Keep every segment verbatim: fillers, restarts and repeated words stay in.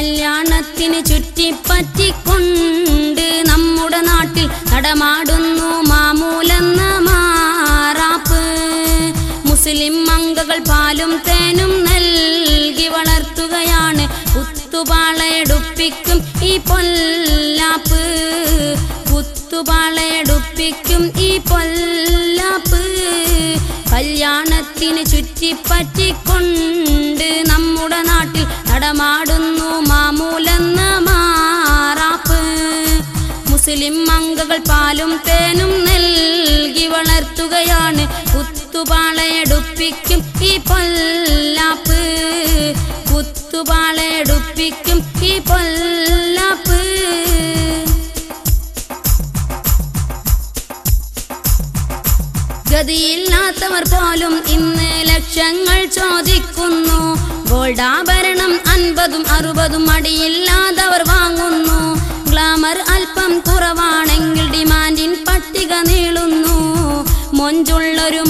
കല്യാണത്തിന് ചുറ്റിപ്പറ്റിക്കൊണ്ട് നമ്മുടെ നാട്ടിൽ നടമാടുന്നു മാമൂലെന്ന മാറാപ്പ്. മുസ്ലിം മങ്കകൾ പാലും തേനും നൽകി വളർത്തുകയാണ് കുത്തുപാളയെടുപ്പിക്കും ഈ പൊല്ലാപ്പ്. കുത്തുപാളയെടുപ്പിക്കും ഈ പൊല്ലാപ്പ്. കല്യാണത്തിന് ചുറ്റിപ്പറ്റിക്കൊണ്ട് നമ്മുടെ നാട്ടിൽ നടമാടുന്നു മാമൂലെന്ന മാറാപ്പ്. മുസ്ലിം മങ്കകൾ പാലും തേനും നൽകി വളർത്തുകയാണ് കുത്തുപാളയെടുപ്പിക്കും ഈ പൊല്ലാപ്പ്. കുത്തുപാളയെടുപ്പിക്കും ഈ പൊല്ലാപ്പ്. ഗതിയില്ലാത്തവർ പോലും ഇന്ന് ലക്ഷങ്ങൾ ചോദിക്കുന്നു. ഗോൾഡാഭരണം അൻപതും അറുപതും മടിയില്ലാതവർ വാങ്ങുന്നു. ഗ്ലാമർ അല്പം കുറവാണെങ്കിൽ ഡിമാൻഡിൻ പട്ടിക നീളുന്നു. മൊഞ്ചുള്ളൊരു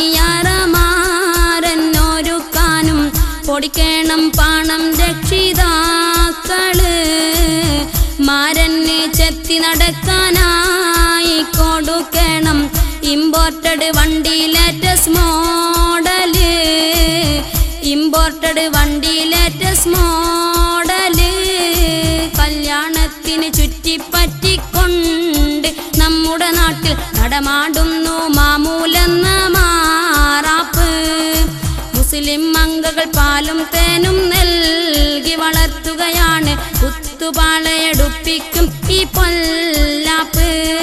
മണിയറമാരന്നൊരുക്കാനും പൊടിക്കേണം പണം രക്ഷിതാക്കള്. മാരന് ചെത്തി നടക്കാനായി കൊടുക്കണം ഇമ്പോർട്ടഡ് വണ്ടി ലേറ്റസ്റ്റ് മോഡല്. ഇമ്പോർട്ടഡ് വണ്ടി ലേറ്റസ്റ്റ് മോഡല്. കല്യാണത്തിന് ചുറ്റിപ്പറ്റിക്കൊണ്ട് നമ്മുടെ നാട്ടിൽ നടമാടുന്നു മാമൂലെന്ന മാറാപ്പ്. മുസ്ലിം മങ്കകൾ പാലും തേനും നൽകി വളർത്തുകയാണ് കുത്തുപാളയെടുപ്പിക്കും ഈ പൊല്ലാപ്പ്.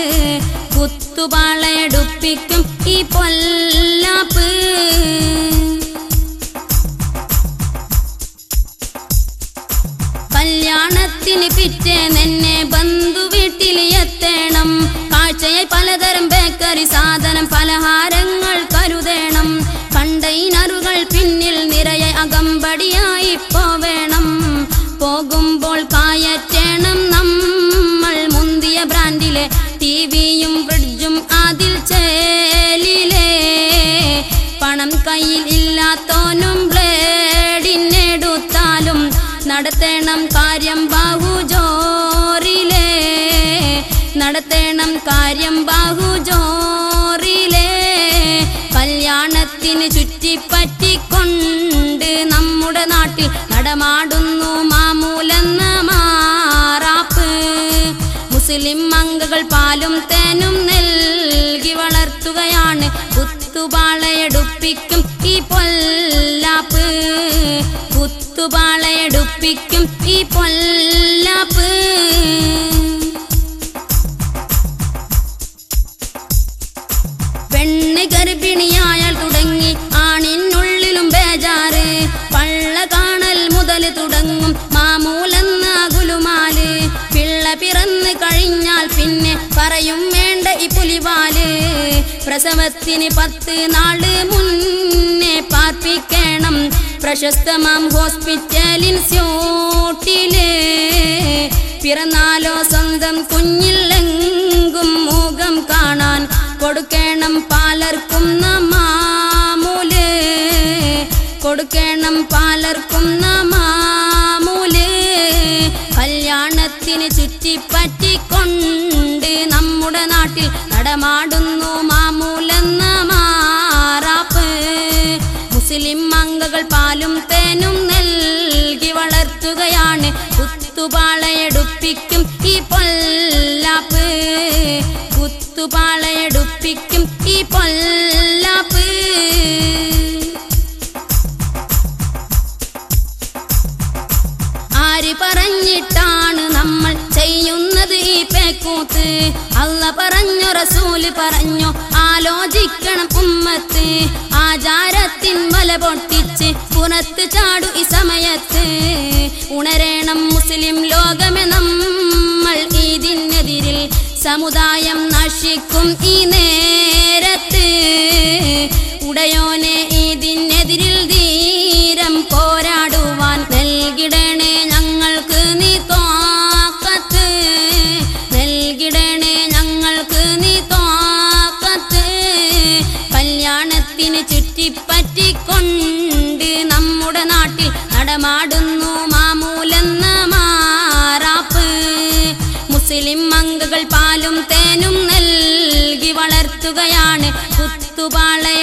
കുത്തുപാളയെടുപ്പിക്കും ഈ പൊല്ലാപ്പ്. കല്യാണത്തിന് പിറ്റേന്നെന്നെ ബന്ധു വീട്ടിൽ എത്തണം. കാഴ്ചയായി പലതരം ബേക്കറി സാധനം പലഹാരങ്ങൾ കരുതണം. കണ്ടെയ്നറുകൾ പിന്നിൽ നിറയെ അകമ്പടിയായി പോവേണം. പോകുമ്പോൾ കായറ്റണം നമ്മൾ മുന്തിയ ബ്രാൻഡിലെ ടിവിയും ഫ്രിഡ്ജും അതിൽ ചേലിലെ. പണം കയ്യിൽ ഇല്ലാത്തോനും ബ്ലേഡിനെടുത്താലും നടത്തണം കാര്യം ബാഹുജോറിലെ. നടത്തണം കാര്യം ബാഹുജോറിലെ. കല്യാണത്തിന് ചുറ്റിപ്പറ്റിക്കൊണ്ട് നമ്മുടെ നാട്ടിൽ നടമാടുന്നു മാമൂലെന്ന മാറാപ്പ്. മുസ്ലിം മങ്കകൾ പാലും തേനും നൽകി വളർത്തുകയാണ് കുത്തുപാളയെടുപ്പിക്കും ഈ പൊല്ലാപ്പ്. കുത്തുപാളയെടുപ്പിക്കും ഈ പൊല്ലാപ്പ്. പെണ്ണ് ഗർഭിണിയായാൽ തുടങ്ങി ആണിനുള്ളിലും ബേജാറ്. പള്ള കാണൽ മുതൽ തുടങ്ങും മാമൂലെന്ന ഗുലുമാല്. പിള്ള പിറന്ന് കഴിഞ്ഞാൽ പിന്നെ പറയും വേണ്ട ഈ പുലിവാല്. പ്രസവത്തിന് പത്ത് നാള് മുന്നേ പാർപ്പിക്കണം പ്രശസ്തമാം ഹോസ്പിറ്റലിൻ സ്യൂട്ടില്. പിറന്നാലോ സ്വന്തം കുഞ്ഞില്ലെങ്കും മുഖം കാണാൻ കൊടുക്കണം പാലർക്കും മാമൂല്. കൊടുക്കണം പാലർക്കും മാമൂല്. കല്യാണത്തിന് ചുറ്റിപ്പറ്റിക്കൊണ്ട് നമ്മുടെ നാട്ടിൽ നടമാടുന്നു മാമൂലെന്ന മാറാപ്പ്. മുസ്ലിം മങ്കകൾ പാലും തേനും നൽകി വളർത്തുകയാണ് കുത്തുപാളയെടുപ്പിക്കും ഈ പൊല്ലാപ്പ്. കുത്തുപാളയെടുപ്പിക്കും ഈ പൊല്ലാപ്പ്. ആര് പറഞ്ഞിട്ടാണ് നമ്മൾ ചെയ്യുന്നത് ഈ പേക്കൂത്ത്? അല്ല പറഞ്ഞോ റസൂല് പറഞ്ഞോ ആലോചിക്കണം ഉമ്മത്ത്. ആചാരത്തിൻ വല പൊട്ടിച്ച് പുറത്ത് ചാടു ഈ സമയത്ത്. ഉണരേണം മുസ്ലിം ലോകമേ നമ്മൾ ഇതിനെതിരിൽ. സമുദായം നശിക്കും ഈ നേരത്ത്. ഉടയോനെ ഇതിനെതിരിൽ ധീരം പോരാടുവാൻ നൽകിടണേ ഞങ്ങൾക്ക് നീ തോക്കത്ത്. നൽകിടണേ ഞങ്ങൾക്ക് നീ തോക്കത്ത്. കല്യാണത്തിന് ചുറ്റിപ്പറ്റിക്കൊണ്ട് നമ്മുടെ നാട്ടിൽ നടമാടുന്നു മാമൂലെന്ന മുസ്ലിം മങ്കകൾ പാലും തേനും നൽകി വളർത്തുകയാണ്.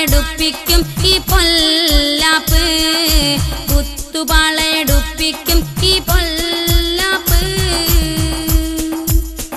കുത്തുപാളയെടുപ്പിക്കും ഈ പൊല്ലാപ്പ്, കുത്തുപാളയെടുപ്പിക്കും